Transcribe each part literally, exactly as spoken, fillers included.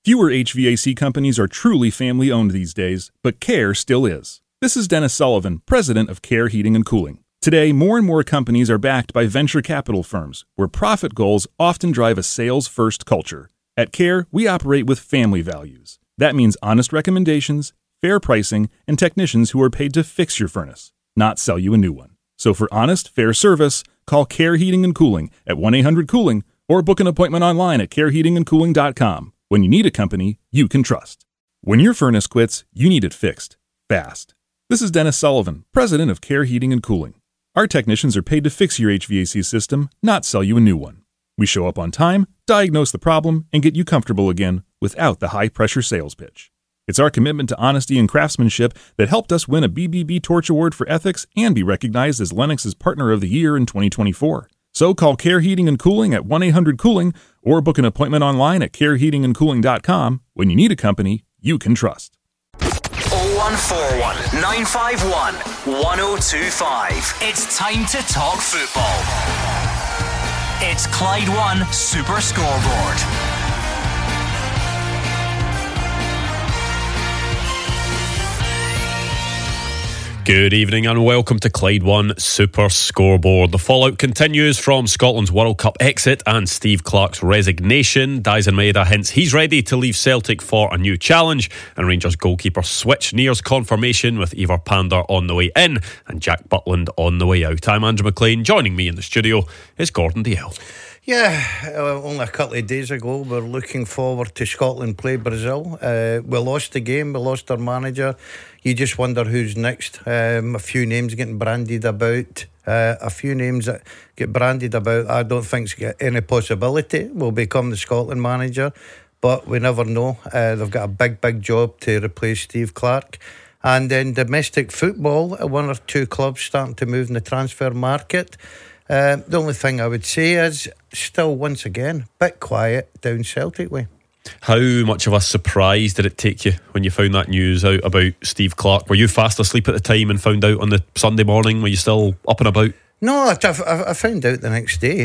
Fewer H V A C companies are truly family-owned these days, but Care still is. This is Dennis Sullivan, president of Care Heating and Cooling. Today, more and more companies are backed by venture capital firms, where profit goals often drive a sales-first culture. At Care, we operate with family values. That means honest recommendations, fair pricing, and technicians who are paid to fix your furnace, not sell you a new one. So for honest, fair service, call Care Heating and Cooling at one eight hundred cooling or book an appointment online at care heating and cooling dot com. When you need a company you can trust. When your furnace quits, you need it fixed, fast. This is Dennis Sullivan, president of Care Heating and Cooling. Our technicians are paid to fix your H V A C system, not sell you a new one. We show up on time, diagnose the problem, and get you comfortable again without the high-pressure sales pitch. It's our commitment to honesty and craftsmanship that helped us win a B B B Torch Award for Ethics and be recognized as Lennox's Partner of the Year in twenty twenty-four. So call Care Heating and Cooling at one eight hundred cooling or book an appointment online at care heating and cooling dot com. When you need a company you can trust. oh one four one, nine five one, one oh two five. It's time to talk football. It's Clyde One Super Scoreboard. Good evening and welcome to Clyde One Super Scoreboard. The fallout continues from Scotland's World Cup exit and Steve Clarke's resignation. Daizen Maeda hints he's ready to leave Celtic for a new challenge, and Rangers goalkeeper switch nears confirmation with Ivar Pander on the way in and Jack Butland on the way out. I'm Andrew McLean. Joining me in the studio is Gordon Dalziel. Yeah, uh, only a couple of days ago we're looking forward to Scotland play Brazil. Uh, we lost the game, we lost our manager. You just wonder who's next. Um, a few names getting bandied about. Uh, a few names that get bandied about I don't think's got any possibility will become the Scotland manager, but we never know. Uh, they've got a big, big job to replace Steve Clarke. And then domestic football, one or two clubs starting to move in the transfer market. Uh, the only thing I would say is still, once again, a bit quiet down Celtic way. How much of a surprise did it take you when you found that news out about Steve Clarke? Were you fast asleep at the time and found out on the Sunday morning? Were you still up and about? No, I, I, I found out the next day.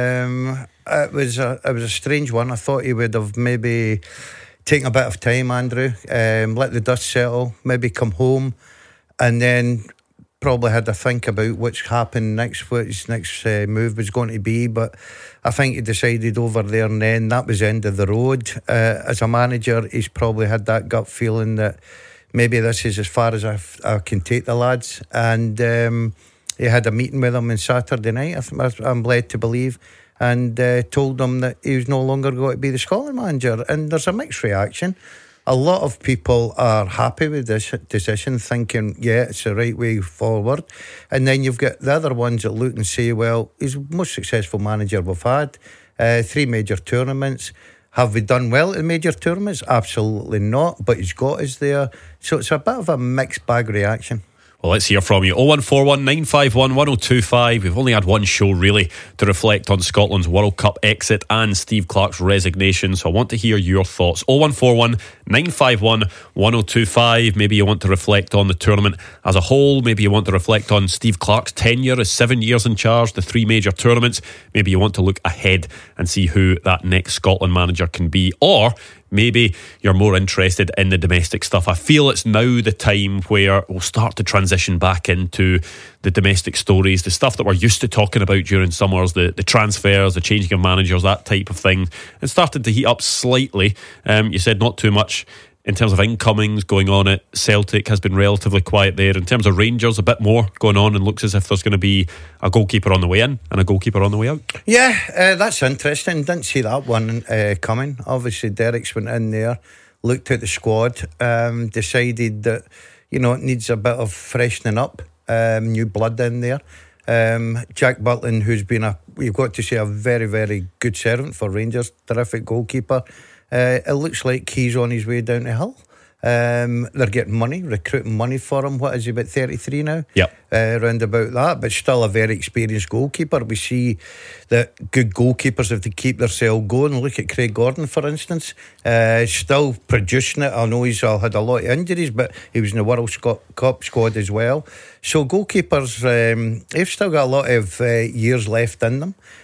Um, it was a, it was a strange one. I thought he would have maybe taken a bit of time, Andrew, um, let the dust settle, maybe come home, and then probably had to think about which happened next, what his next uh, move was going to be. But I think he decided over there and then that was the end of the road. Uh, as a manager, he's probably had that gut feeling that maybe this is as far as I, I can take the lads. And um, he had a meeting with them on Saturday night, I th- I'm led to believe, and uh, told them that he was no longer going to be the Scotland manager. And there's a mixed reaction. A lot of people are happy with this decision, thinking, yeah, it's the right way forward. And then you've got the other ones that look and say, well, he's the most successful manager we've had. Uh, three major tournaments. Have we done well in major tournaments? Absolutely not. But he's got us there. So it's a bit of a mixed bag reaction. Well, let's hear from you. oh one four one, nine five one, one oh two five. We've only had one show really to reflect on Scotland's World Cup exit and Steve Clarke's resignation, so I want to hear your thoughts. oh one four one, nine five one, one oh two five. Maybe you want to reflect on the tournament as a whole. Maybe you want to reflect on Steve Clarke's tenure as seven years in charge, the three major tournaments. Maybe you want to look ahead and see who that next Scotland manager can be. Or maybe you're more interested in the domestic stuff. I feel it's now the time where we'll start to transition back into the domestic stories, the stuff that we're used to talking about during summers, the, the transfers, the changing of managers, that type of thing. It's started to heat up slightly. Um, you said not too much in terms of incomings going on at Celtic, has been relatively quiet there. In terms of Rangers, a bit more going on, and looks as if there's going to be a goalkeeper on the way in and a goalkeeper on the way out. Yeah, uh, that's interesting. Didn't see that one uh, coming. Obviously Derek's went in there, looked at the squad, um, decided that, you know, it needs a bit of freshening up, um, new blood in there. Um, Jack Butland, who's been a, you've got to say, a very, very good servant for Rangers, terrific goalkeeper. Uh, it looks like he's on his way down the hill. Um, they're getting money, recruiting money for him. What is he, about thirty-three now? Yep. Uh, round about that, but still a very experienced goalkeeper. We see that good goalkeepers have to keep themselves going. Look at Craig Gordon, for instance. Uh, still producing it. I know he's uh, had a lot of injuries, but he was in the World Cup squad as well. So goalkeepers, um, they've still got a lot of uh, years left in them.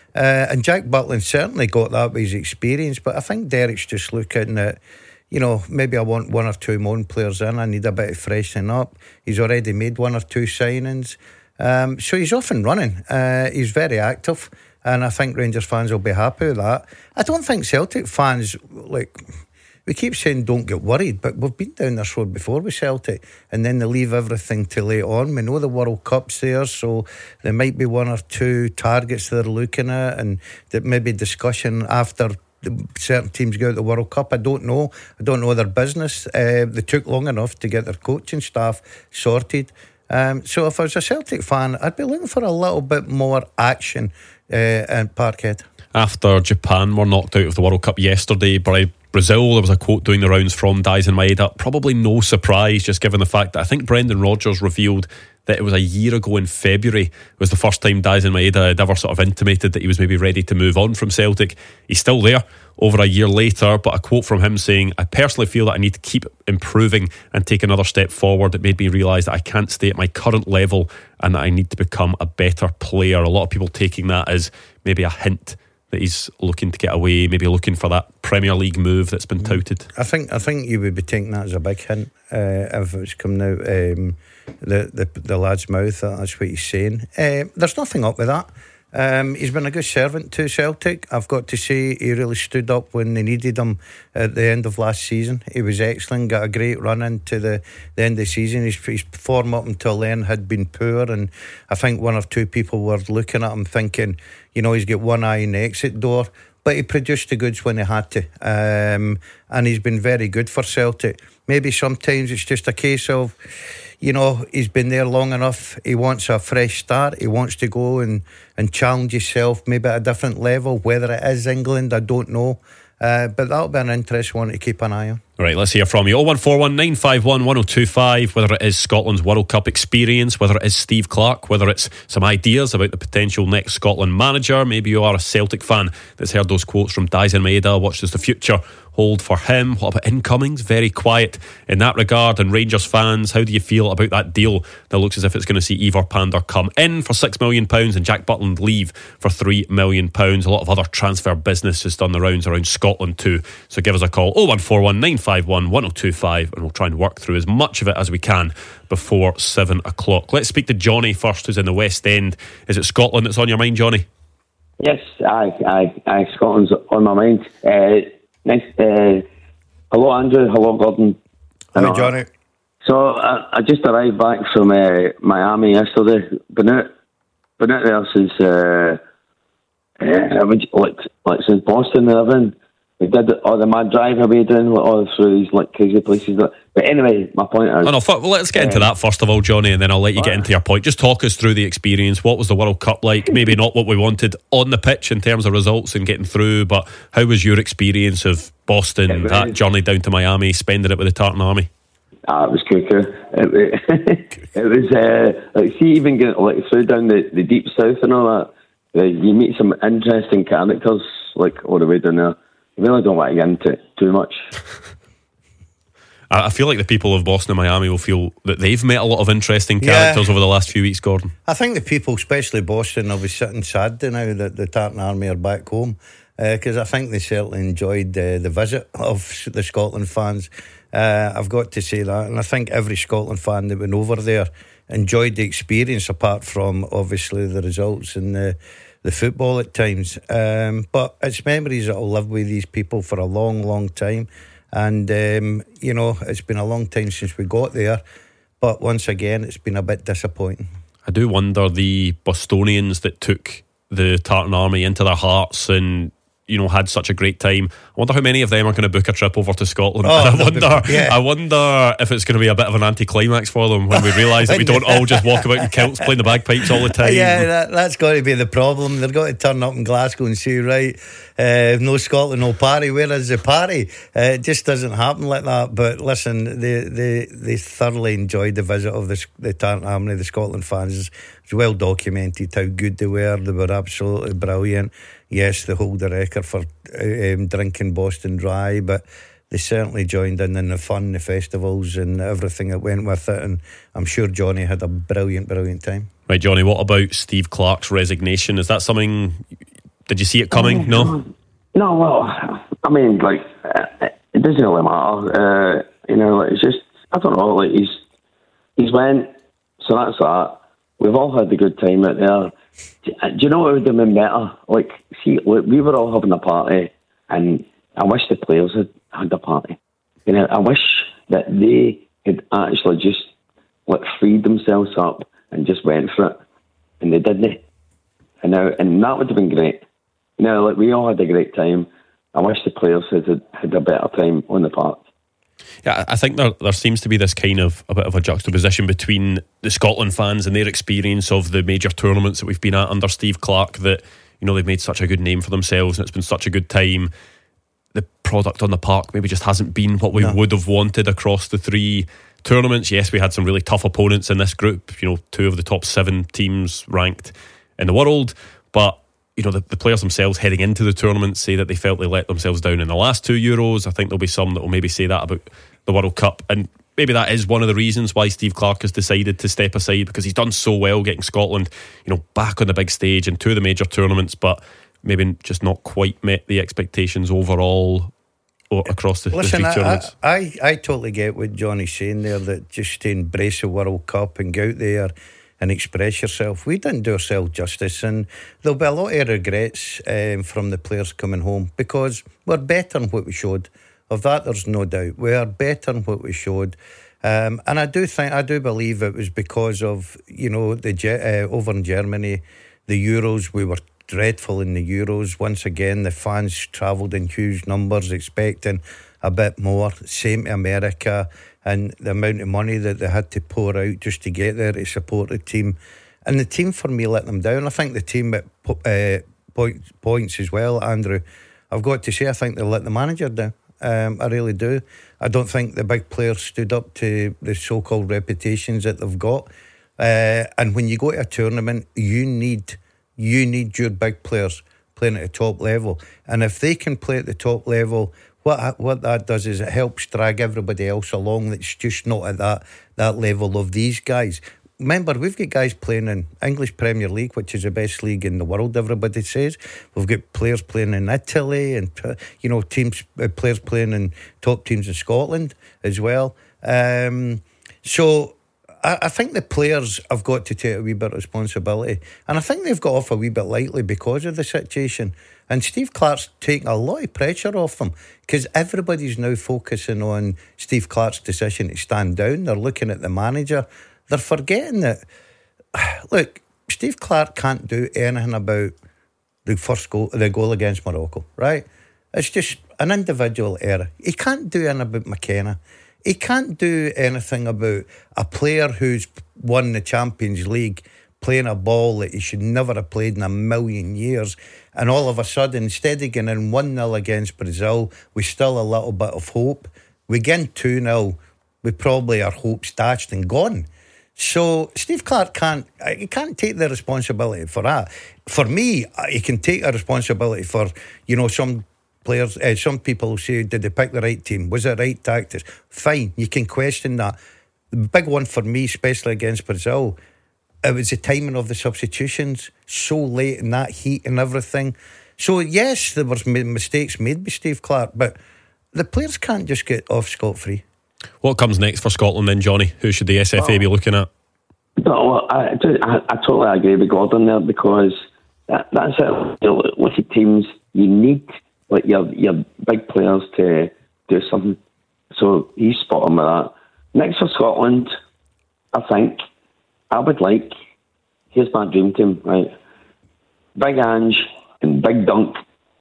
Uh, and Jack Butland certainly got that with his experience, but I think Derek's just looking at, you know, maybe I want one or two more players in. I need a bit of freshening up. He's already made one or two signings. Um, so he's off and running. Uh, he's very active. And I think Rangers fans will be happy with that. I don't think Celtic fans, like, we keep saying don't get worried, but we've been down this road before with Celtic, and then they leave everything till late on. We know the World Cup's there, so there might be one or two targets they're looking at, and that maybe discussion after certain teams go out the World Cup. I don't know. I don't know their business. Uh, they took long enough to get their coaching staff sorted. Um, so if I was a Celtic fan, I'd be looking for a little bit more action uh, at Parkhead. After Japan were knocked out of the World Cup yesterday by Brazil, there was a quote doing the rounds from Daisen Maeda. Probably no surprise, just given the fact that I think Brendan Rodgers revealed that it was a year ago in February. It was the first time Daisen Maeda had ever sort of intimated that he was maybe ready to move on from Celtic. He's still there over a year later, but a quote from him saying, I personally feel that I need to keep improving and take another step forward. It made me realise that I can't stay at my current level and that I need to become a better player. A lot of people taking that as maybe a hint that he's looking to get away, maybe looking for that Premier League move that's been touted. I think I think you would be taking that as a big hint uh, if it's coming out um, the, the the lad's mouth. That's what he's saying. Uh, there's nothing up with that. Um, he's been a good servant to Celtic. I've got to say he really stood up when they needed him at the end of last season. He was excellent, got a great run into the, the end of the season. His, his form up until then had been poor, and I think one or two people were looking at him thinking, you know, he's got one eye in the exit door, but he produced the goods when he had to, um, and he's been very good for Celtic. Maybe sometimes it's just a case of, you know, he's been there long enough. He wants a fresh start. He wants to go and, and challenge himself, maybe at a different level. Whether it is England, I don't know. Uh, but that'll be an interesting one to keep an eye on. Right, let's hear from you. oh one four one nine five one one oh two five. Whether it is Scotland's World Cup experience, whether it is Steve Clarke, whether it's some ideas about the potential next Scotland manager. Maybe you are a Celtic fan that's heard those quotes from Daisen Maeda. What does the future hold for him? What about incomings? Very quiet in that regard. And Rangers fans, how do you feel about that deal that looks as if it's going to see Ivar Pander come in for six million pounds and Jack Butland leave for three million pounds? A lot of other transfer business has done the rounds around Scotland too. So give us a call, oh one four one nine five one one oh two five, and we'll try and work through as much of it as we can before seven o'clock. Let's speak to Johnny first, who's in the West End. Is it Scotland that's on your mind, Johnny? Yes, aye, aye, aye. Scotland's on my mind. Uh, nice. Uh, hello, Andrew. Hello, Gordon. Hello, Johnny. So I, I just arrived back from uh, Miami yesterday. Been out, been out there since uh, uh, like like since Boston and everything. We did all the mad drive away doing all through these like crazy places. But anyway, my point is... Oh, no, well, let's get into um, that first of all, Johnny, and then I'll let you get into your point. Just talk us through the experience. What was the World Cup like? Maybe not what we wanted on the pitch in terms of results and getting through, but how was your experience of Boston, was, that journey down to Miami, spending it with the Tartan Army? Ah, it was cool, cool. It, it was, uh, like, see, even getting like, through down the, the deep south and all that, uh, you meet some interesting characters, like, all the way down there. I really don't want to get into it too much. I feel like the people of Boston and Miami will feel that they've met a lot of interesting characters yeah. over the last few weeks, Gordon. I think the people, especially Boston, will be sitting sad now that the Tartan Army are back home, because uh, I think they certainly enjoyed uh, the visit of the Scotland fans. Uh, I've got to say that, and I think every Scotland fan that went over there enjoyed the experience, apart from obviously the results and the the football at times, um, but it's memories that will live with these people for a long, long time. And um, you know, it's been a long time since we got there, but once again, it's been a bit disappointing. I do wonder the Bostonians that took the Tartan Army into their hearts and, you know, had such a great time. I wonder how many of them are going to book a trip over to Scotland. Oh, I wonder be, yeah. I wonder if it's going to be a bit of an anticlimax for them when we realise that we don't all just walk about in kilts playing the bagpipes all the time. Yeah, that, that's got to be the problem. They've got to turn up in Glasgow and say, right, uh, no Scotland, no party. Where is the party? Uh, it just doesn't happen like that. But listen, they they, they thoroughly enjoyed the visit of the, the Tartan Army, the Scotland fans. It's well documented how good they were. They were absolutely brilliant. Yes, they hold the record for um, drinking Boston Dry, but they certainly joined in in the fun, the festivals and everything that went with it, and I'm sure Johnny had a brilliant, brilliant time. Right, Johnny, what about Steve Clarke's resignation? Is that something Did you see it coming? No? No, well, I mean, like, it doesn't really matter. Uh, you know, like, it's just, I don't know, like, he's, he's went, so that's that. We've all had a good time out there. Do you know what would have been better? Like, see, look, we were all having a party, and I wish the players had had a party. You know, I wish that they had actually just, like, freed themselves up and just went for it. And they didn't. And now, and that would have been great. You know, like, we all had a great time. I wish the players had had, had a better time on the park. Yeah, I think there there seems to be this kind of a bit of a juxtaposition between the Scotland fans and their experience of the major tournaments that we've been at under Steve Clarke, that, you know, they've made such a good name for themselves and it's been such a good time. The product on the park maybe just hasn't been what we no. would have wanted across the three tournaments. Yes, we had some really tough opponents in this group, you know, two of the top seven teams ranked in the world, but you know, the, the players themselves heading into the tournament say that they felt they let themselves down in the last two Euros. I think there'll be some that will maybe say that about the World Cup, and maybe that is one of the reasons why Steve Clarke has decided to step aside, because he's done so well getting Scotland, you know, back on the big stage in two of the major tournaments, but maybe just not quite met the expectations overall across the, Listen, the three tournaments. I, I, I totally get what Johnny's saying there, that just to embrace the World Cup and go out there and express yourself. We didn't do ourselves justice, and there'll be a lot of regrets um, from the players coming home, because we're better than what we showed. Of that, there's no doubt. We are better than what we showed. Um, and I do think, I do believe it was because of, you know, the uh, over in Germany, the Euros, we were dreadful in the Euros. Once again, the fans travelled in huge numbers expecting a bit more. Same to America, and the amount of money that they had to pour out just to get there to support the team. And the team, for me, let them down. I think the team at uh, point, points as well, Andrew, I've got to say, I think they let the manager down. Um, I really do. I don't think the big players stood up to the so-called reputations that they've got. Uh, and when you go to a tournament, you need you need your big players playing at the top level. And if they can play at the top level, what what that does is it helps drag everybody else along that's just not at that, that level of these guys. Remember, we've got guys playing in English Premier League, which is the best league in the world, everybody says. We've got players playing in Italy, and, you know, teams uh, players playing in top teams in Scotland as well. Um, so I, I think the players have got to take a wee bit of responsibility, and I think they've got off a wee bit lightly because of the situation. And Steve Clarke's taking a lot of pressure off them, because everybody's now focusing on Steve Clarke's decision to stand down. They're looking at the manager. They're forgetting that, look, Steve Clarke can't do anything about the first goal, the goal against Morocco, right? It's just an individual error. He can't do anything about McKenna. He can't do anything about a player who's won the Champions League playing a ball that he should never have played in a million years, and all of a sudden, instead of getting in one nil against Brazil, we still a little bit of hope. We get two nil, we probably our hopes dashed and gone. So Steve Clarke can't he can't take the responsibility for that. For me, he can take a responsibility for, you know, some players, uh, some people say, did they pick the right team? Was it right tactics? Fine, you can question that. The big one for me, especially against Brazil, it was the timing of the substitutions, so late in that heat and everything. So yes, there were mistakes made by Steve Clarke, but the players can't just get off scot-free. What comes next for Scotland then, Johnny? Who should the S F A well, be looking at? No, I, I, I totally agree with Gordon there, because that, that's it. You know, with the teams, you need like your your big players to do something. So he's spot on with that. Next for Scotland, I think I would like, here's my dream team, right? Big Ange and Big Dunk,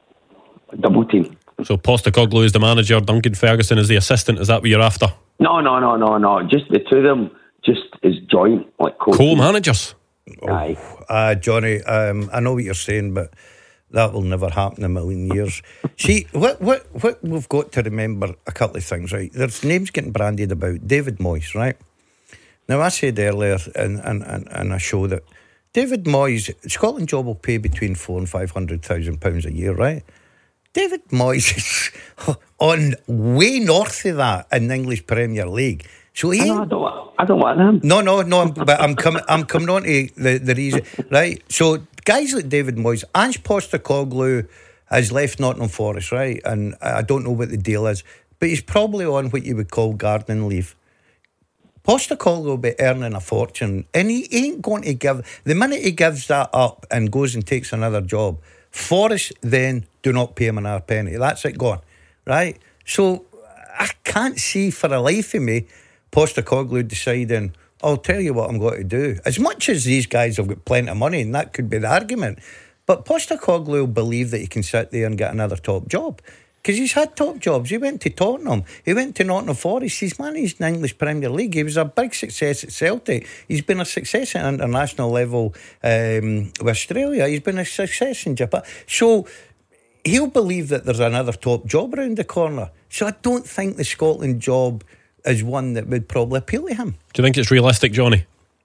double team. So Postecoglou is the manager, Duncan Ferguson is the assistant. Is that what you're after? No, no, no, no, no. Just the two of them, just as joint, like co-managers. Oh, Aye, uh, Johnny. Um, I know what you're saying, but that will never happen in a million years. See, what, what, what we've got to remember a couple of things, right? There's names getting bandied about. David Moyes, right? Now, I said earlier in, in, in, in a show that David Moyes, Scotland job will pay between four and five hundred thousand pounds a year, right? David Moyes is on way north of that in the English Premier League. So he, I, know, I don't, I don't want him. No, no, no. I'm, but I'm coming. I'm coming on to the, the reason, right? So guys like David Moyes, Ange Postecoglou has left Nottingham Forest, right? And I don't know what the deal is, but he's probably on what you would call gardening leave. Postecoglou will be earning a fortune, and he ain't going to give... The minute he gives that up and goes and takes another job, Forest then do not pay him an hour penny. That's it gone, right? So I can't see for the life of me Postecoglou deciding, I'll tell you what I'm going to do. As much as these guys have got plenty of money, and that could be the argument, but Postecoglou will believe that he can sit there and get another top job. Because he's had top jobs. He went to Tottenham. He went to Nottingham Forest. He's managed the English Premier League. He was a big success at Celtic. He's been a success at international level um, with Australia. He's been a success in Japan. So he'll believe that there's another top job around the corner. So I don't think the Scotland job is one that would probably appeal to him. Do you think it's realistic, Johnny?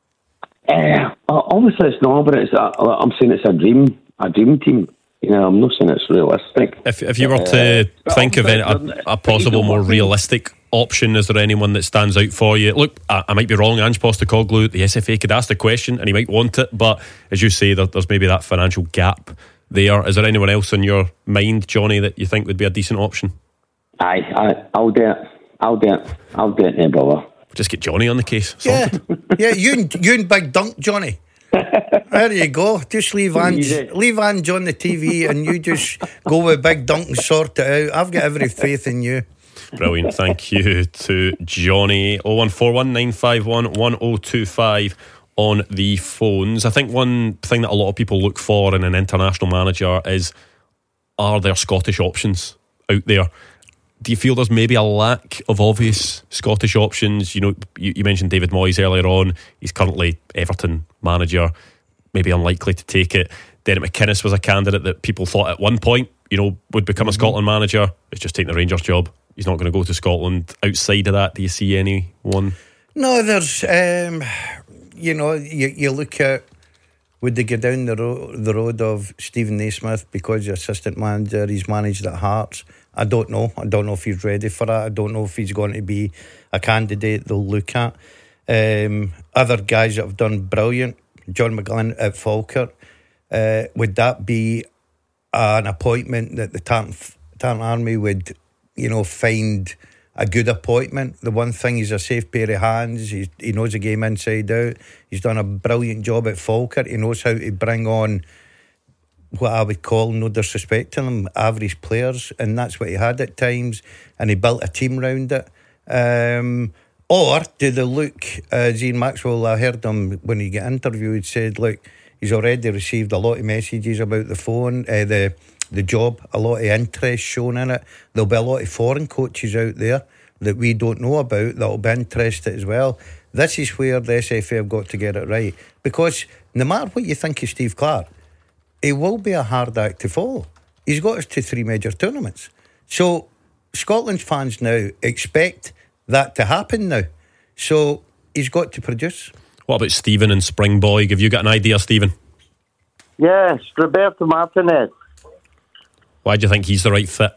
Uh, obviously it's not, but it's a, I'm saying it's a dream, a dream team. You know, I'm not saying it's realistic. If if you were to uh, think of any, a, a possible more realistic option, is there anyone that stands out for you? Look, I, I might be wrong. Ange Postecoglou, the S F A could ask the question and he might want it, but as you say, there, there's maybe that financial gap there. Is there anyone else in your mind, Johnny, that you think would be a decent option? Aye, aye I'll do it. I'll do it. I'll do it, no bother. Just get Johnny on the case. Yeah, yeah. You and, you and Big Dunk, Johnny. There you go. Just leave Ange, leave Ange on the T V and you just go with Big Dunk and sort it out. I've got every faith in you. Brilliant. Thank you to Johnny. oh one four one nine five one one oh two five on the phones. I think one thing that a lot of people look for in an international manager is, are there Scottish options out there? Do you feel there's maybe a lack of obvious Scottish options? You know, you, you mentioned David Moyes earlier on. He's currently Everton manager, maybe unlikely to take it. Derek McInnes was a candidate that people thought at one point, you know, would become a Scotland manager. He's just taking the Rangers job. He's not going to go to Scotland. Outside of that, do you see anyone? No, there's, um, you know, you, you look at, would they go down the, ro- the road of Stephen Naismith because he's assistant manager, he's managed at Hearts? I don't know. I don't know if he's ready for that. I don't know if he's going to be a candidate they'll look at. Um, other guys that have done brilliant, John McGlynn at Falkirk, uh, would that be an appointment that the Tartan, Tartan Army would, you know, find a good appointment? The one thing, he's a safe pair of hands. He's, he knows the game inside out. He's done a brilliant job at Falkirk. He knows how to bring on what I would call, no disrespect to them, average players, and that's what he had at times, and he built a team around it. Um, or do they look, as Ian Maxwell, I heard him when he got interviewed, said, look, he's already received a lot of messages about the phone, uh, the the job, a lot of interest shown in it. There'll be a lot of foreign coaches out there that we don't know about that'll be interested as well. This is where the S F A have got to get it right, because no matter what you think of Steve Clarke, it will be a hard act to follow. He's got us to three major tournaments. So Scotland fans now expect that to happen now. So he's got to produce. What about Stephen and Springboy? Have you got an idea, Stephen? Yes, Roberto Martinez. Why do you think he's the right fit?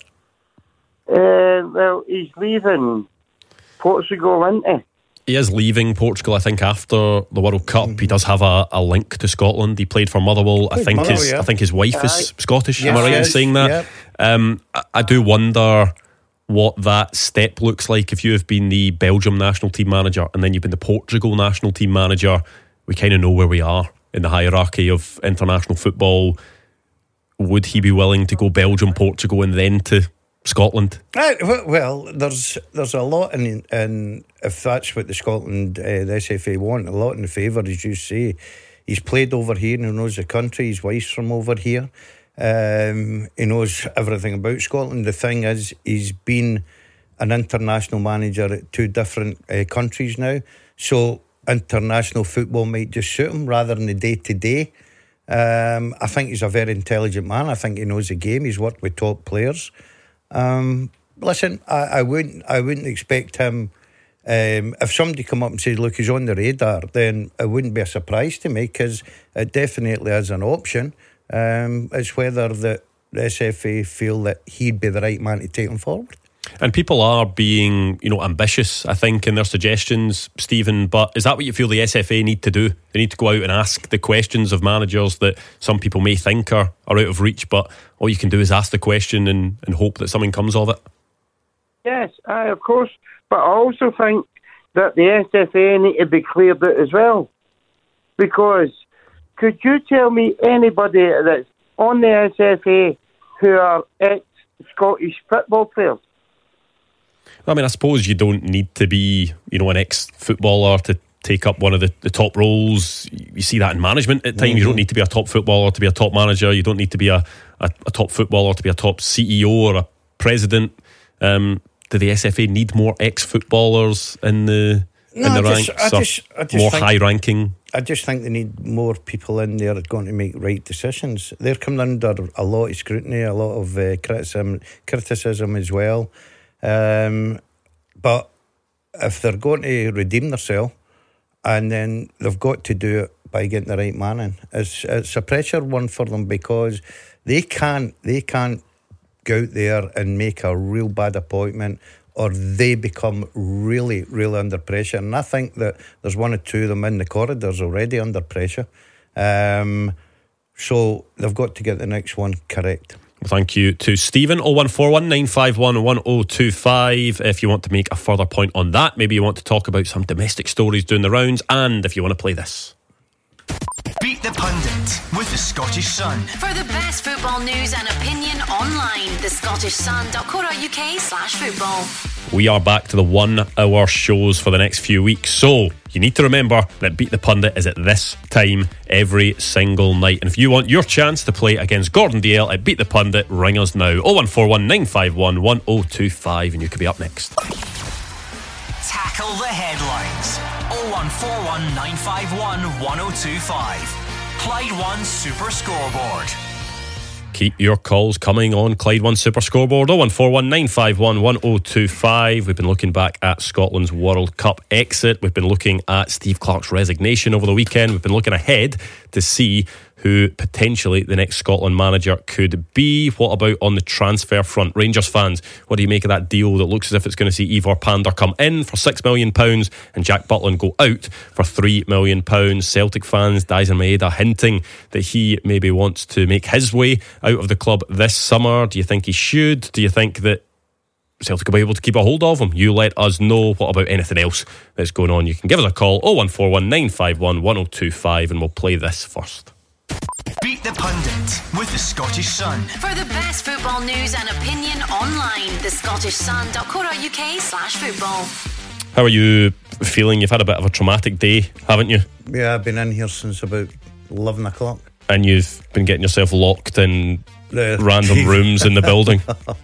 Uh, well, he's leaving Portugal, isn't he? He is leaving Portugal, I think, after the World Cup. Mm-hmm. He does have a, a link to Scotland. He played for Motherwell. I think Motherwell, his yeah. I think his wife is Aye. Scottish. Yes, Am I right yes, in saying that? yep. Um, I, I do wonder what that step looks like if you have been the Belgium national team manager and then you've been the Portugal national team manager. We kind of know where we are in the hierarchy of international football. Would he be willing to go Belgium, Portugal, and then to Scotland? Right, well, there's there's a lot in, in if that's what the Scotland, uh, the S F A want, a lot in the favour, as you say. He's played over here and he knows the country. His wife's from over here. Um, he knows everything about Scotland. The thing is, he's been an international manager at two different uh, countries now. So international football might just suit him rather than the day-to-day. Um, I think he's a very intelligent man. I think he knows the game. He's worked with top players. Um, listen, I, I wouldn't I wouldn't expect him, um, if somebody come up and said, look, he's on the radar, then it wouldn't be a surprise to me, because it definitely is an option. Um, it's whether the, the S F A feel that he'd be the right man to take him forward. And people are being, you know, ambitious, I think, in their suggestions, Stephen. But is that what you feel the S F A need to do? They need to go out and ask the questions of managers that some people may think are, are out of reach, but all you can do is ask the question and, and hope that something comes of it? Yes, aye, of course. But I also think that the S F A need to be cleared out as well. Because could you tell me anybody that's on the S F A who are ex-Scottish football players? I mean, I suppose you don't need to be, you know, an ex-footballer to take up one of the, the top roles. You see that in management at times. Mm-hmm. You don't need to be a top footballer to be a top manager. You don't need to be a, a, a top footballer to be a top C E O or a president. Um, do the S F A need more ex-footballers in the no, in the I ranks? just, I just, I just more think, high-ranking? I just think they need more people in there that are going to make right decisions. They're coming under a lot of scrutiny, a lot of uh, criticism, criticism as well. Um, but if they're going to redeem themselves, and then they've got to do it by getting the right man in. It's it's a pressure one for them because they can't they can't go out there and make a real bad appointment, or they become really really under pressure. And I think that there's one or two of them in the corridors already under pressure. Um, so they've got to get the next one correct. Thank you to Stephen. oh one four one, nine five one, one oh two five. If you want to make a further point on that, maybe you want to talk about some domestic stories doing the rounds, and if you want to play this. Beat the Pundit with the Scottish Sun. For the best football news and opinion online, the scottish sun dot co dot uk slash football. We are back to the one hour shows for the next few weeks, so you need to remember that Beat the Pundit is at this time every single night. And if you want your chance to play against Gordon Dalziel at Beat the Pundit, ring us now. oh one four one, nine five one, one oh two five, and you could be up next. Tackle the headlines. oh one four one, nine five one, one oh two five. Clyde One Super Scoreboard. Keep your calls coming on Clyde One Super Scoreboard. oh one four one, nine five one, one oh two five. We've been looking back at Scotland's World Cup exit. We've been looking at Steve Clarke's resignation over the weekend. We've been looking ahead to see who potentially the next Scotland manager could be. What about on the transfer front? Rangers fans, what do you make of that deal that looks as if it's going to see Ivor Pander come in for six million pounds and Jack Butland go out for three million pounds? Celtic fans, Daizen Maeda hinting that he maybe wants to make his way out of the club this summer. Do you think he should? Do you think that Celtic will be able to keep a hold of him? You let us know. What about anything else that's going on? You can give us a call, oh one four one, nine five one, one oh two five, and we'll play this first. Beat the Pundit with the Scottish Sun. For the best football news and opinion online, the scottish sun dot co dot uk slash football. How are you feeling? You've had a bit of a traumatic day, haven't you? Yeah, I've been in here since about eleven o'clock. And you've been getting yourself locked in The random T V. rooms in the building.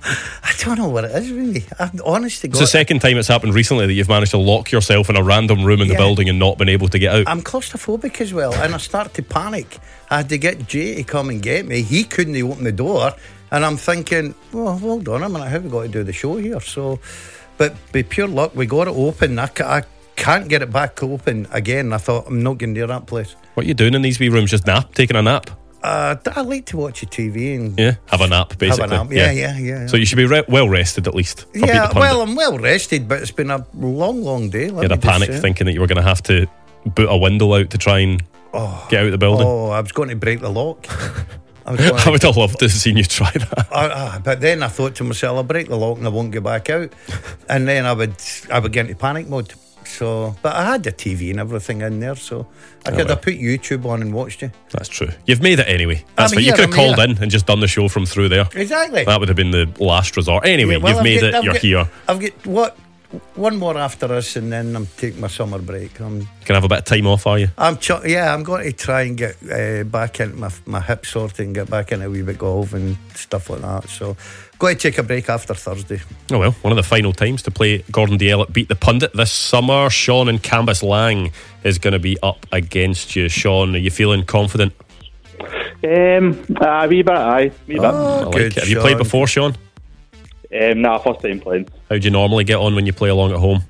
I don't know what it is really. I'm honest to God. It's the second time it's happened recently that you've managed to lock yourself in a random room in Yeah. the building and not been able to get out. I'm claustrophobic as well, and I start to panic. I had to get Jay to come and get me. He couldn't open the door, and I'm thinking, well, hold on a minute, how have we got to do the show here? So, but by pure luck, we got it open. I, ca- I can't get it back open again. I thought, I'm not going near that place. What are you doing in these wee rooms? Just nap? Taking a nap? Uh, I like to watch the T V and Yeah, have a nap, basically. have a nap. Yeah, yeah, yeah. yeah. So you should be re- well rested at least. for Beat yeah, the Pundit. well, I'm well rested, but it's been a long, long day. You had a panic thinking that you were going to have to boot a window out to try and get out of the building. Oh, I was going to break the lock. I, was going I would have loved to have seen you try that. Uh, uh, but then I thought to myself, I'll break the lock and I won't get back out. And then I would I would get into panic mode. So, but I had the T V and everything in there, so I Oh, could well. have put YouTube on and watched you. That's true. You've made it anyway. That's I'm fine. You here, could have I'm called here. in and just done the show from through there. Exactly. That would have been the last resort. Anyway, Yeah, well, you've I've made got- it. I've You're got- here. I've got what one more after us, and then I'm taking my summer break. I'm, Can I have a bit of time off, are you? I'm, ch- yeah, I'm going to try and get uh, back into my my hip sorting, and get back into a wee bit golf and stuff like that. So, going to take a break after Thursday. Oh well, one of the final times to play Gordon Dalziel at Beat the Pundit this summer. Sean and Cambus Lang is going to be up against you. Sean, are you feeling confident? Um, a wee bit, aye. Wee bit. Oh, I like good. it. Have you played Sean. before, Sean? Um, nah, first time playing. How do you normally get on when you play along at home?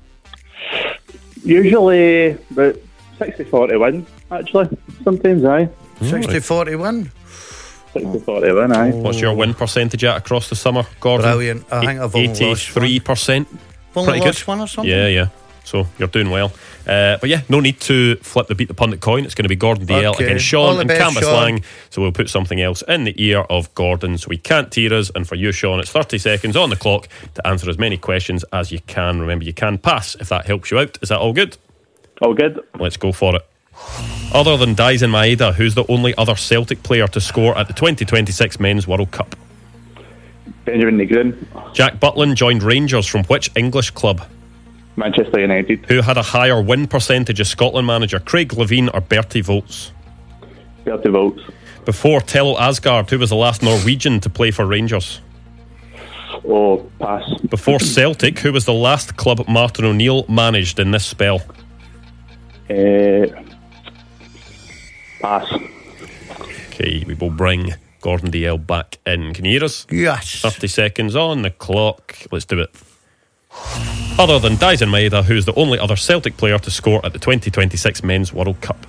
Usually about sixty forty win, actually. Sometimes, aye. sixty forty-one. sixty forty win, aye. What's your win percentage at across the summer, Gordon? Brilliant. I think I've only lost one. eighty-three percent. Only Pretty lost good. one or something? Yeah, yeah. So you're doing well. Uh, but yeah, no need to flip the Beat the Pundit coin. It's going to be Gordon D L Okay. against All Sean the and best, Canvas Sean. Lang. So we'll put something else in the ear of Gordon so he can't tear us. And for you, Sean, it's thirty seconds on the clock to answer as many questions as you can. Remember, you can pass if that helps you out. Is that all good? All good. Let's go for it. Other than Daisen Maeda, who's the only other Celtic player to score at the twenty twenty-six Men's World Cup? Benjamin Negrin, Jack Butland joined Rangers from which English club? Manchester United, Who had a higher win percentage as Scotland manager, Craig Levine or Bertie Volts? thirty votes. Before Tello Asgard, who was the last Norwegian to play for Rangers? Oh, pass. Before Celtic, who was the last club Martin O'Neill managed in this spell? Uh, pass. Okay, we will bring Gordon D L back in. Can you hear us? Yes. thirty seconds on the clock. Let's do it. Other than Daisen Maeda, who's the only other Celtic player to score at the twenty twenty-six Men's World Cup?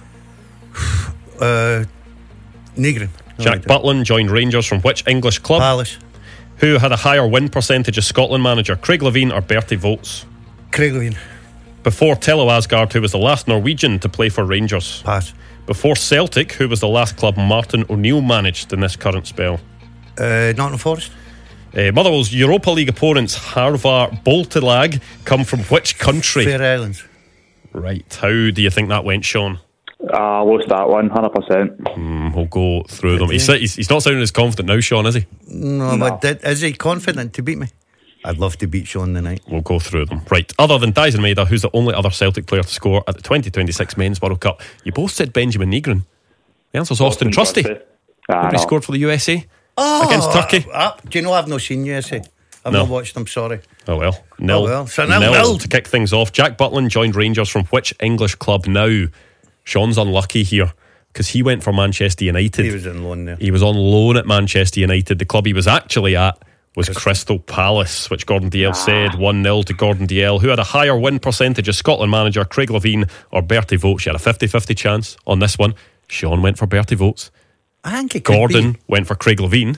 Uh, Negrin. No Jack idea. Butland joined Rangers from which English club? Palace. Who had a higher win percentage as Scotland manager, Craig Levine or Bertie Volts? Craig Levine. Before Tello Asgard, who was the last Norwegian to play for Rangers? Pass. Before Celtic, who was the last club Martin O'Neill managed in this current spell? Uh, Nottingham Forest. Uh, Motherwell's Europa League opponents, Harvar Boltelag, come from which country? Fair Islands. Right, how do you think that went, Sean? Ah, uh, lost that one, one hundred percent. Mm, we'll go through them. He's, he's, he's not sounding as confident now, Sean, is he? No, No. but did, is he confident to beat me? I'd love to beat Sean tonight. We'll go through them. Right, other than Daisen Maeda, who's the only other Celtic player to score at the twenty twenty-six Men's World Cup? You both said Benjamin Negrin. The answer's Austin, Trusty. Ah, He no. scored for the U S A Oh, against Turkey. Uh, uh, do you know I've not seen U S A? I've No. not watched them, sorry. Oh well, nil. Oh, well. So nil, nil nil. to kick things off. Jack Butland joined Rangers from which English club now? Sean's unlucky here because he went for Manchester United. He was in loan there. He was on loan at Manchester United. The club he was actually at was Crystal Palace, which Gordon D L Ah. said one nil to Gordon D L, who had a higher win percentage as Scotland manager, Craig Levine or Bertie Volts. She had a fifty-fifty chance on this one. Sean went for Bertie Volts. I think it could Gordon be. went for Craig Levine.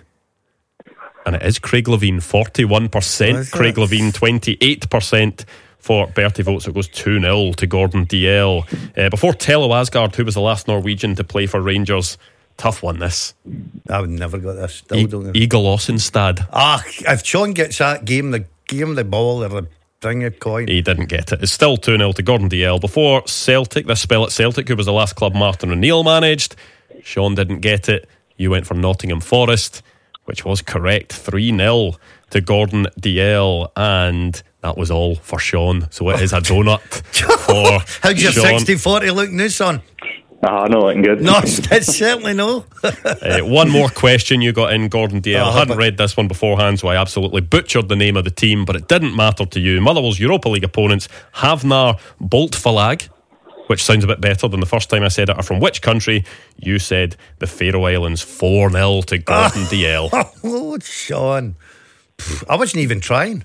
And it is Craig Levine, forty-one percent. Was it? Craig Levine, twenty-eight percent for Bertie Volts. It goes two nil to Gordon D L. Uh, before Tello Asgard, who was the last Norwegian to play for Rangers. Tough one, this. I would never got this. Still E- don't know. Eagle Ossenstad. Ah, if Sean gets that game, the game the ball or the thing of coin. He didn't get it. It's still two nil to Gordon D L. Before Celtic, this spell at Celtic, who was the last club Martin O'Neill managed. Sean didn't get it. You went for Nottingham Forest, which was correct. three nil to Gordon D L. And that was all for Sean. So it is a donut for How's your Sean. sixty forty look now, son? Ah, not looking good. No, it's certainly no. Uh, one more question you got in, Gordon D L. Oh, I hadn't but- read this one beforehand, so I absolutely butchered the name of the team, but it didn't matter to you. Motherwell's Europa League opponents, Havnar Boltfalag, which sounds a bit better than the first time I said it, are from which country? You said the Faroe Islands. four nil to Gordon D L. Oh, Sean. Pff, I wasn't even trying.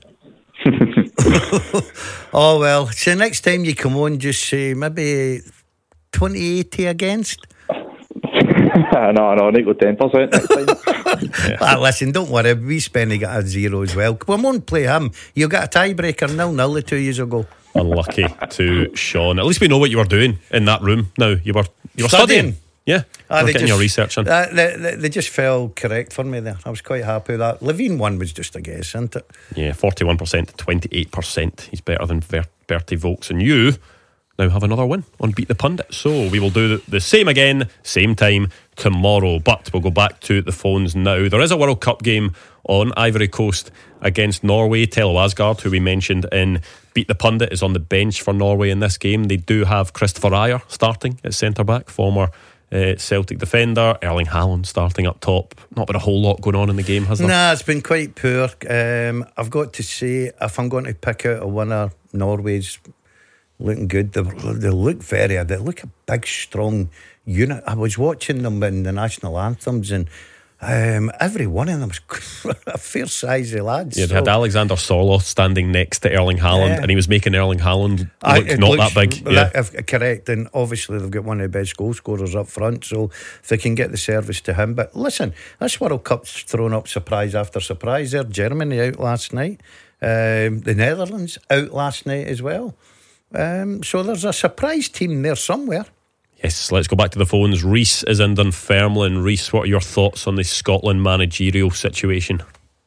Oh, well. So next time you come on, just say maybe twenty eighty against. no, no, I need to go ten percent next time. Ah, listen, don't worry. We Spenny got a zero as well. Come on, play him. You got a tiebreaker nil nil the two years ago. Unlucky to Sean. At least we know what you were doing in that room now. You were you were studying. Studying. Yeah, Ah, you were they getting just- your research in. Uh, they, they, they just fell correct for me there. I was quite happy with that. Levine one was just a guess, isn't it? Yeah, forty-one percent to twenty-eight percent. He's better than Ver- Bertie Volks. And you now have another win on Beat the Pundit. So we will do the, the same again, same time tomorrow. But we'll go back to the phones now. There is a World Cup game on Ivory Coast against Norway. Tello Asgard, who we mentioned in Beat the Pundit, is on the bench for Norway in this game. They do have Christopher Ayer starting at centre-back, former uh, Celtic defender. Erling Haaland starting up top. Not been a whole lot going on in the game, has there? Nah, it's been quite poor. Um, I've got to say, if I'm going to pick out a winner, Norway's looking good. They, they look very, they look a big, strong unit. I was watching them in the national anthems, and Um, every one of them was a fair size of lads. Yeah, they so. had Alexander Soloth standing next to Erling Haaland, Yeah. and he was making Erling Haaland look I- not it that looks- big. that- Yeah. if- correct, and obviously they've got one of the best goal scorers up front, so if they can get the service to him. But listen, this World Cup's thrown up surprise after surprise there. Germany out last night, um, the Netherlands out last night as well. Um, so there's a surprise team there somewhere. Yes, let's go back to the phones. Reese is in Dunfermline. Reese, what are your thoughts on the Scotland managerial situation?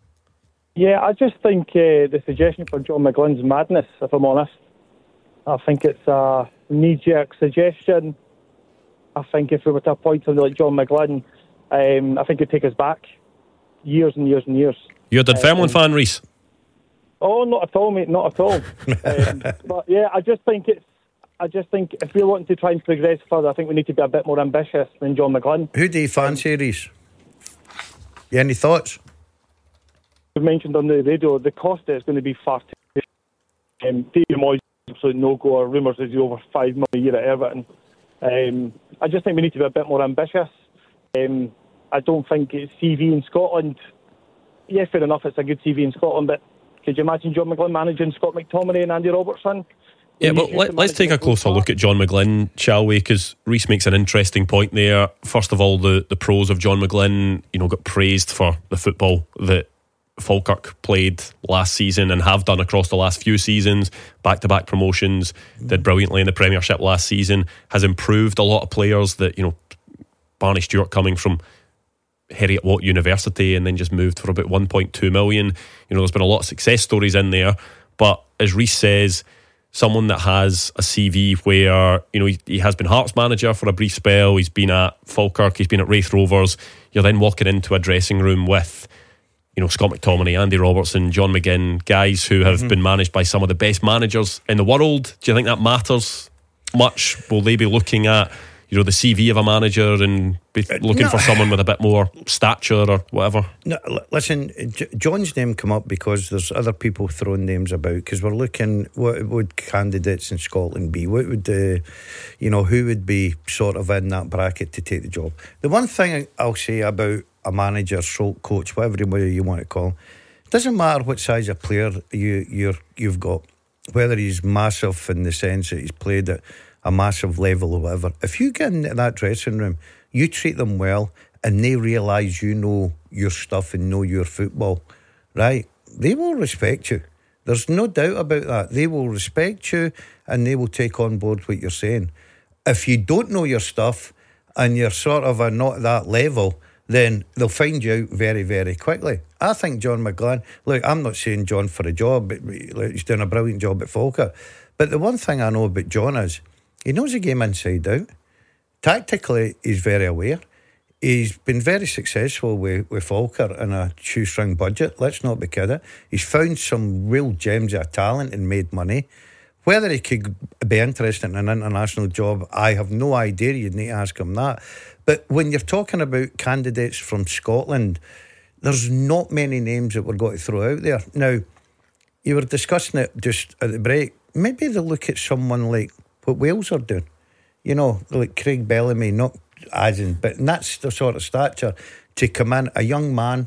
Yeah, I just think uh, the suggestion for John McGlynn's madness, if I'm honest. I think it's a knee-jerk suggestion. I think if we were to appoint somebody like John McGlynn, um, I think it'd take us back years and years and years. You're a Dunfermline Um, fan, Reese? Oh, not at all, mate, not at all. um, but yeah, I just think it's. I just think if we're wanting to try and progress further, I think we need to be a bit more ambitious than John McGlynn. Who do you fancy, Reece? You any thoughts? You mentioned on the radio the cost is going to be far too. Um, David Moyes is absolutely no go. Rumours is over five million a year at Everton. Um, I just think we need to be a bit more ambitious. Um, I don't think it's C V in Scotland. Yeah, fair enough, it's a good C V in Scotland, but could you imagine John McGlynn managing Scott McTominay and Andy Robertson? Yeah, but let, let's take a closer look at John McGlynn, shall we? Because Reece makes an interesting point there. First of all, the, the pros of John McGlynn, you know, got praised for the football that Falkirk played last season and have done across the last few seasons. Back-to-back promotions, did brilliantly in the Premiership last season, has improved a lot of players that, you know, Barney Stewart coming from Heriot Watt University and then just moved for about one point two million. You know, there's been a lot of success stories in there. But as Reece says, someone that has a C V where, you know, he, he has been Hearts manager for a brief spell, he's been at Falkirk, he's been at Wraith Rovers. You're then walking into a dressing room with, you know, Scott McTominay, Andy Robertson, John McGinn, guys who have mm-hmm. been managed by some of the best managers in the world. Do you think that matters much? Will they be looking at, you know, the C V of a manager and be looking no. for someone with a bit more stature or whatever? No, l- listen, J- John's name come up because there's other people throwing names about, because we're looking, what would candidates in Scotland be? What would, uh, you know, who would be sort of in that bracket to take the job? The one thing I'll say about a manager, stroke coach, whatever way you want to call him, it doesn't matter what size of player you, you're, you've got, whether he's massive in the sense that he's played at a massive level or whatever. If you get into that dressing room, you treat them well and they realise you know your stuff and know your football, right? They will respect you. There's no doubt about that. They will respect you and they will take on board what you're saying. If you don't know your stuff and you're sort of a not at that level, then they'll find you out very, very quickly. I think John McGlynn, look, I'm not saying John for a job, but he's doing a brilliant job at Falkirk. But the one thing I know about John is he knows the game inside out. Tactically, he's very aware. He's been very successful with, with Falkirk in a shoestring budget. Let's not be kidding. He's found some real gems of talent and made money. Whether he could be interested in an international job, I have no idea. You'd need to ask him that. But when you're talking about candidates from Scotland, there's not many names that we're going to throw out there. Now, you were discussing it just at the break. Maybe they'll look at someone like what Wales are doing. You know, like Craig Bellamy, not as in, but that's the sort of stature to come in, a young man,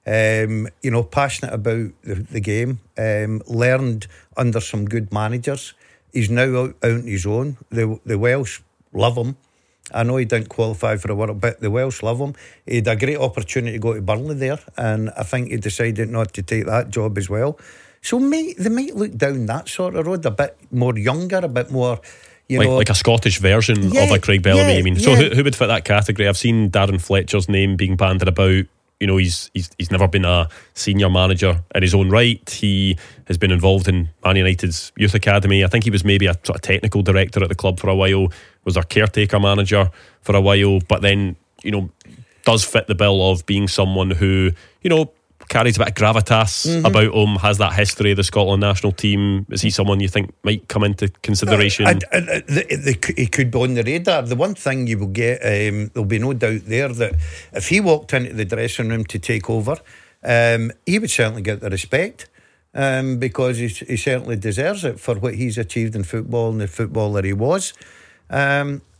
um, you know, passionate about the, the game, um, learned under some good managers. He's now out, out on his own. The, the Welsh love him. I know he didn't qualify for a World, but the Welsh love him. He had a great opportunity to go to Burnley there, and I think he decided not to take that job as well. So may, they might look down that sort of road, a bit more younger, a bit more, you like, know, like a Scottish version yeah, of a Craig Bellamy. yeah, I mean, so yeah. who, who would fit that category? I've seen Darren Fletcher's name being bandied about. You know, he's he's he's never been a senior manager in his own right. He has been involved in Man United's youth academy. I think he was maybe a sort of technical director at the club for a while. Was their caretaker manager for a while, but then, you know, does fit the bill of being someone who, you know, carries a bit of gravitas mm-hmm. about him, has that history of the Scotland national team. Is he someone you think might come into consideration? Uh, uh, uh, the, the, he could be on the radar. The one thing you will get, um, there'll be no doubt there that if he walked into the dressing room to take over, um, he would certainly get the respect, um, because he, he certainly deserves it for what he's achieved in football and the footballer he was. Um,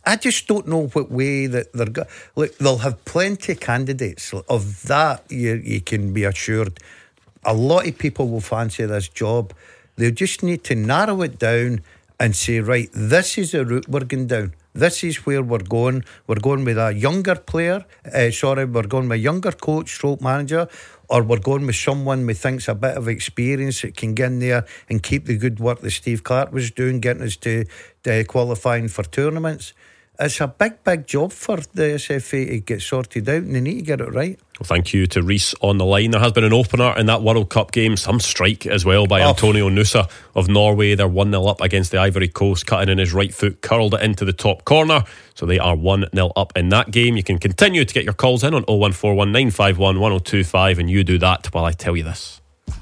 I just don't know what way that they're going. Look, they'll have plenty of candidates of that. You you can be assured. A lot of people will fancy this job. They just need to narrow it down and say, right, this is the route we're going down. This is where we're going. We're going with a younger player. Uh, sorry, we're going with a younger coach, stroke manager, or we're going with someone we think's a bit of experience that can get in there and keep the good work that Steve Clarke was doing, getting us to uh, qualifying for tournaments. It's a big, big job for the S F A to get sorted out, and they need to get it right. Well, thank you to Reese on the line. There has been an opener in that World Cup game. Some strike as well by oh. Antonio Nusa of Norway. They're one nil up against the Ivory Coast. Cutting in his right foot, curled it into the top corner. So they are one nil up in that game. You can continue to get your calls in on oh one four one nine five one one oh two five, and you do that while I tell you this.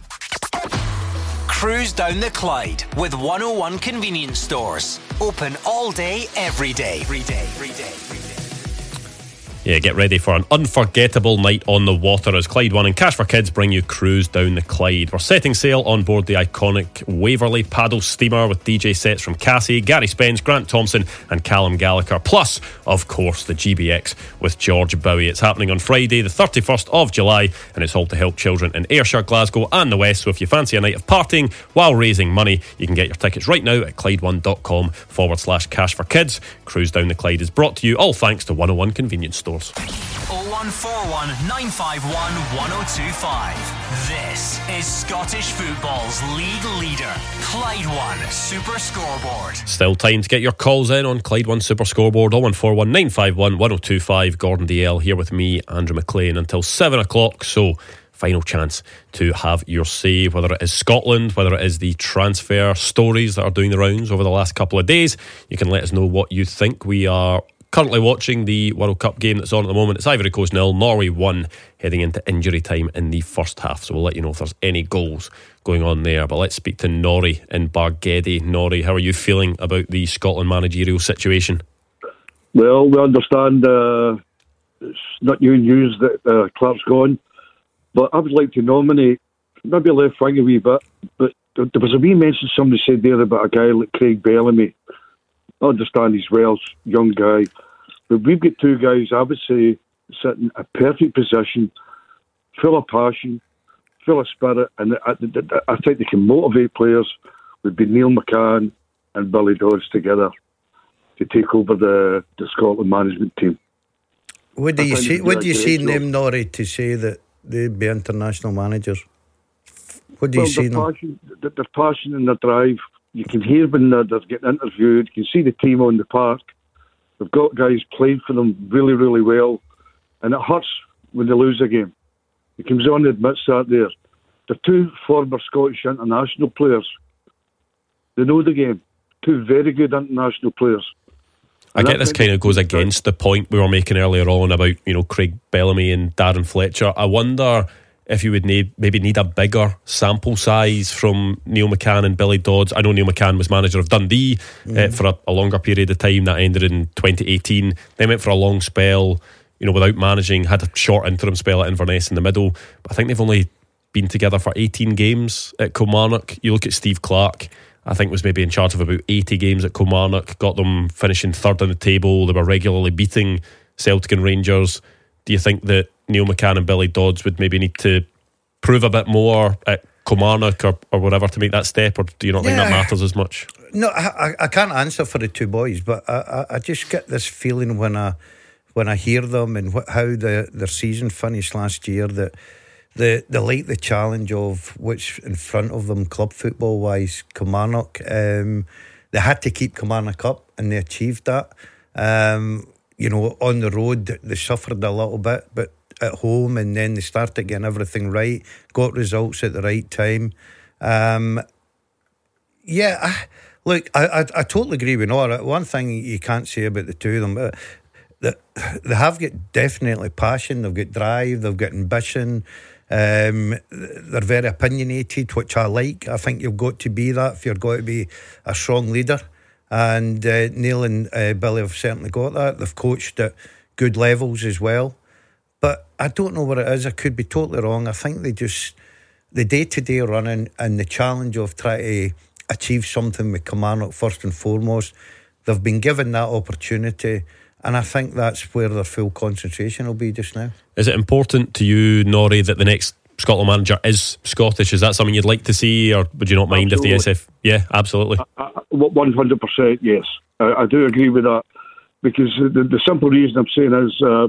Cruise down the Clyde with one oh one Convenience Stores. Open all day, every day. Every day, every day, every day. Yeah, get ready for an unforgettable night on the water as Clyde One and Cash for Kids bring you Cruise down the Clyde. We're setting sail on board the iconic Waverley paddle steamer with D J sets from Cassie, Gary Spence, Grant Thompson and Callum Gallagher. Plus, of course, the G B X with George Bowie. It's happening on Friday the thirty-first of July and it's all to help children in Ayrshire, Glasgow and the West. So if you fancy a night of partying while raising money, you can get your tickets right now at clyde1.com forward slash cash for kids. Cruise down the Clyde is brought to you all thanks to one oh one Convenience Stores. oh one four one nine five one one oh two five. This is Scottish football's league leader, Clyde One Super Scoreboard. Still time to get your calls in on Clyde One Super Scoreboard. oh one four one nine five one one oh two five. Gordon D L here with me, Andrew McLean, until seven o'clock. So final chance to have your say, whether it is Scotland, whether it is the transfer stories that are doing the rounds over the last couple of days. You can let us know what you think. We are currently watching the World Cup game that's on at the moment. It's Ivory Coast nil, Norway one, heading into injury time in the first half. So we'll let you know if there's any goals going on there. But let's speak to Norrie in Bargedy. Norrie, how are you feeling about the Scotland managerial situation? Well, we understand uh, it's not new news that uh, Clark's gone, but I would like to nominate, maybe left wing a wee bit, but there was a wee mention somebody said there about a guy like Craig Bellamy. I understand he's Welsh, young guy, but we've got two guys, I would say, sitting in a perfect position, full of passion, full of spirit, and I, I think they can motivate players. Would be Neil McCann and Billy Dodds together to take over the, the Scotland management team. What do you see? What do you see in them, Norrie, to say that they'd be international managers? What do well, you see their them? Passion, their passion and their drive. You can hear when they're, they're getting interviewed. You can see the team on the park. They've got guys playing for them really, really well. And it hurts when they lose a game. He comes on and admits that there. They're two former Scottish international players. They know the game. Two very good international players. I get this kind of goes against the point we were making earlier on about, you know, Craig Bellamy and Darren Fletcher. I wonder if you would need, maybe need a bigger sample size from Neil McCann and Billy Dodds. I know Neil McCann was manager of Dundee mm. uh, for a, a longer period of time. That ended in twenty eighteen. They went for a long spell, you know, without managing, had a short interim spell at Inverness in the middle. But I think they've only been together for eighteen games at Kilmarnock. You look at Steve Clarke, I think was maybe in charge of about eighty games at Kilmarnock, got them finishing third on the table. They were regularly beating Celtic and Rangers. Do you think that Neil McCann and Billy Dodds would maybe need to prove a bit more at Kilmarnock or, or whatever to make that step, or do you not yeah. think that matters as much? No, I, I can't answer for the two boys, but I, I, I just get this feeling when I when I hear them and wh- how the, their season finished last year that they, they like the challenge of what's in front of them club football wise. Kilmarnock, um, they had to keep Kilmarnock up and they achieved that. Um, you know, on the road they suffered a little bit, but at home, and then they started getting everything right, got results at the right time. Um, yeah, I, look, I, I I totally agree with Nora. One thing you can't say about the two of them, but that they have got definitely passion, they've got drive, they've got ambition. Um, they're very opinionated, which I like. I think you've got to be that if you're going to be a strong leader. And uh, Neil and uh, Billy have certainly got that. They've coached at good levels as well. But I don't know what it is. I could be totally wrong. I think they just, the day-to-day running and the challenge of trying to achieve something with Kilmarnock first and foremost, they've been given that opportunity, and I think that's where their full concentration will be just now. Is it important to you, Norrie, that the next Scotland manager is Scottish? Is that something you'd like to see, or would you not mind absolutely. If the S F... Yeah, absolutely. one hundred percent yes. I, I do agree with that, because the, the simple reason I'm saying is uh,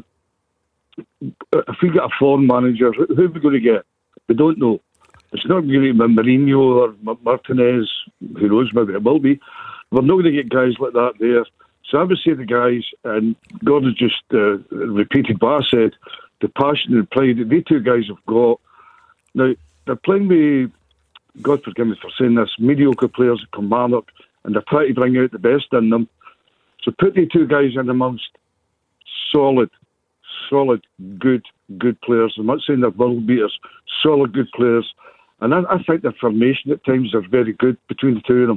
if we get a foreign manager, who, who are we going to get? We don't know. It's not going to be Mourinho or Martinez, who knows, maybe it will be. We're not going to get guys like that there. So I would say the guys, and Gordon just uh, repeated what I said, the passion and pride that they two guys have got. Now, they're playing with, God forgive me for saying this, mediocre players at Kilmarnock, and they're trying to bring out the best in them. So put the two guys in amongst solid, solid, good, good players. I'm not saying they're world beaters, solid, good players. And I, I think their formation at times are very good between the two of them.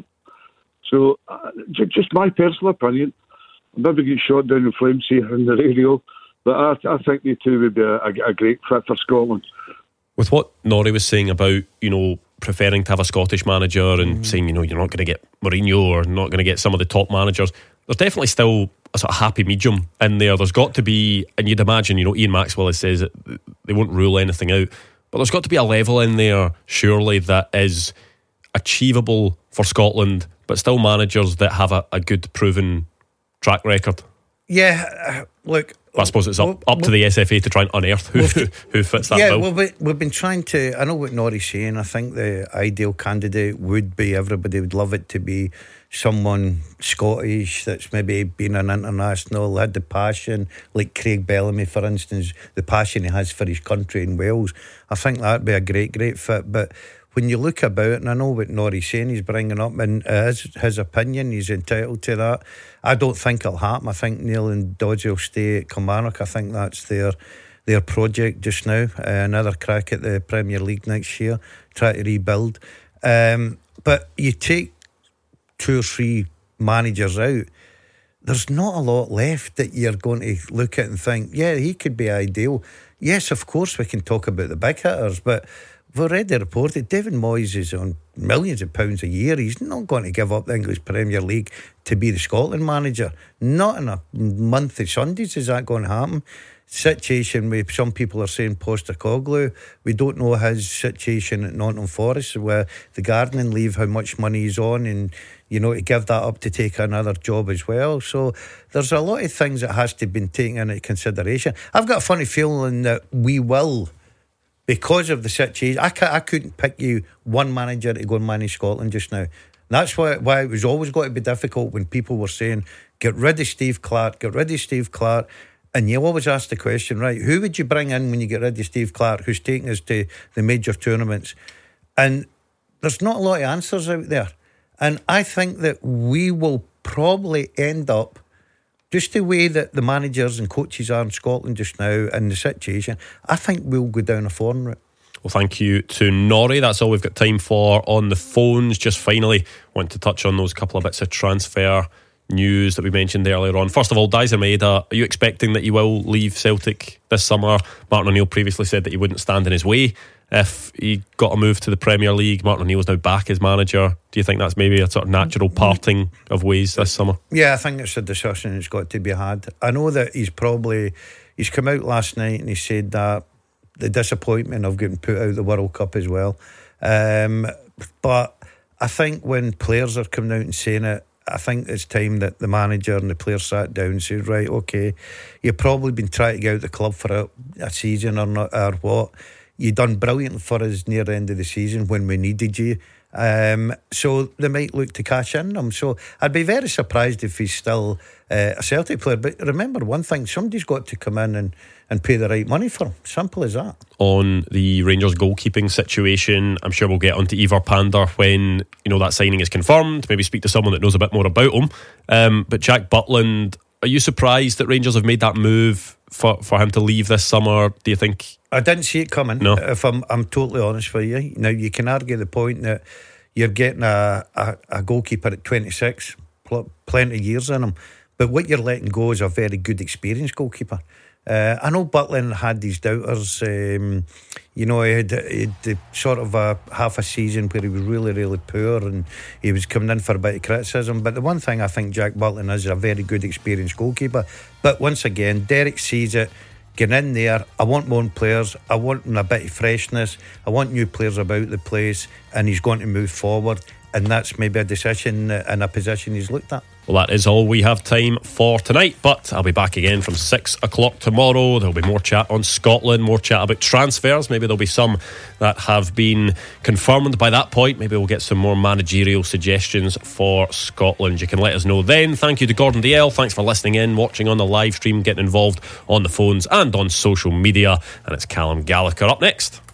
So, uh, just my personal opinion, I'll maybe get shot down in flames here on the radio, but I, I think the two would be a, a, a great fit for Scotland. With what Norrie was saying about, you know, preferring to have a Scottish manager and mm. saying, you know, you're not going to get Mourinho or not going to get some of the top managers, there's definitely still a sort of happy medium in there. There's got to be, and you'd imagine, you know, Ian Maxwell says that they won't rule anything out, but there's got to be a level in there, surely, that is achievable for Scotland, but still managers that have a, a good proven track record. Yeah, uh, look, I suppose it's up, up to the S F A to try and unearth who, who, who fits that yeah, bill. Yeah, well, we, we've been trying to, I know what Norrie's saying. I think the ideal candidate would be, everybody would love it to be someone Scottish that's maybe been an international, had the passion, like Craig Bellamy, for instance, the passion he has for his country in Wales. I think that'd be a great, great fit. But when you look about, and I know what Norrie's saying, he's bringing up, and his, his opinion, he's entitled to that. I don't think it'll happen. I think Neil and Dodgy will stay at Kilmarnock. I think that's their their project just now. Uh, another crack at the Premier League next year, try to rebuild. Um, but you take two or three managers out, there's not a lot left that you're going to look at and think, yeah, he could be ideal. Yes, of course, we can talk about the big hitters, but we've already reported David Moyes is on millions of pounds a year. He's not going to give up the English Premier League to be the Scotland manager. Not in a month of Sundays is that going to happen. Situation where some people are saying Postecoglou, we don't know his situation at Nottingham Forest, where the gardening leave, how much money he's on, and you know, to give that up to take another job as well. So there's a lot of things that has to be taken into consideration. I've got a funny feeling that we will, because of the situation. I, I couldn't pick you one manager to go and manage Scotland just now. And that's why, why it was always going to be difficult when people were saying, get rid of Steve Clarke, get rid of Steve Clarke. And you always ask the question, right, who would you bring in when you get rid of Steve Clarke, who's taking us to the major tournaments? And there's not a lot of answers out there. And I think that we will probably end up, just the way that the managers and coaches are in Scotland just now and the situation, I think we'll go down a foreign route. Well, thank you to Norrie. That's all we've got time for on the phones. Just finally, want to touch on those couple of bits of transfer news that we mentioned earlier on. First of all, Daizer Maeda, are you expecting that he will leave Celtic this summer? Martin O'Neill previously said that he wouldn't stand in his way if he got a move to the Premier League. Martin O'Neill is now back as manager. Do you think that's maybe a sort of natural parting of ways this summer? Yeah, I think it's a discussion that's got to be had. I know that he's probably, he's come out last night and he said that the disappointment of getting put out of the World Cup as well. Um, but I think when players are coming out and saying it, I think it's time that the manager and the players sat down and said, right, okay, you've probably been trying to get out the club for a, a season or not, or what. You done brilliant for us near the end of the season when we needed you. Um, so they might look to cash in them. So I'd be very surprised if he's still uh, a Celtic player. But remember one thing, somebody's got to come in and, and pay the right money for him. Simple as that. On the Rangers goalkeeping situation, I'm sure we'll get onto Ivar Pander when, you know, that signing is confirmed. Maybe speak to someone that knows a bit more about him. Um, but Jack Butland, are you surprised that Rangers have made that move for, for him to leave this summer? Do you think? I didn't see it coming. No. If I'm I'm totally honest with you. Now you can argue the point that you're getting a, a, a goalkeeper at twenty-six, pl- plenty of years in him, but what you're letting go is a very good experienced goalkeeper. Uh, I know Butland had these doubters. Um, you know, he had, he had the sort of a half a season where he was really, really poor, and he was coming in for a bit of criticism. But the one thing I think Jack Butland is a very good, experienced goalkeeper. But once again, Derek sees it. Get in there. I want more players. I want a bit of freshness. I want new players about the place, and he's going to move forward. And that's maybe a decision and a position he's looked at. Well, that is all we have time for tonight, but I'll be back again from six o'clock tomorrow. There'll be more chat on Scotland, more chat about transfers. Maybe there'll be some that have been confirmed by that point. Maybe we'll get some more managerial suggestions for Scotland. You can let us know then. Thank you to Gordon Dalziel. Thanks for listening in, watching on the live stream, getting involved on the phones and on social media. And it's Callum Gallagher up next.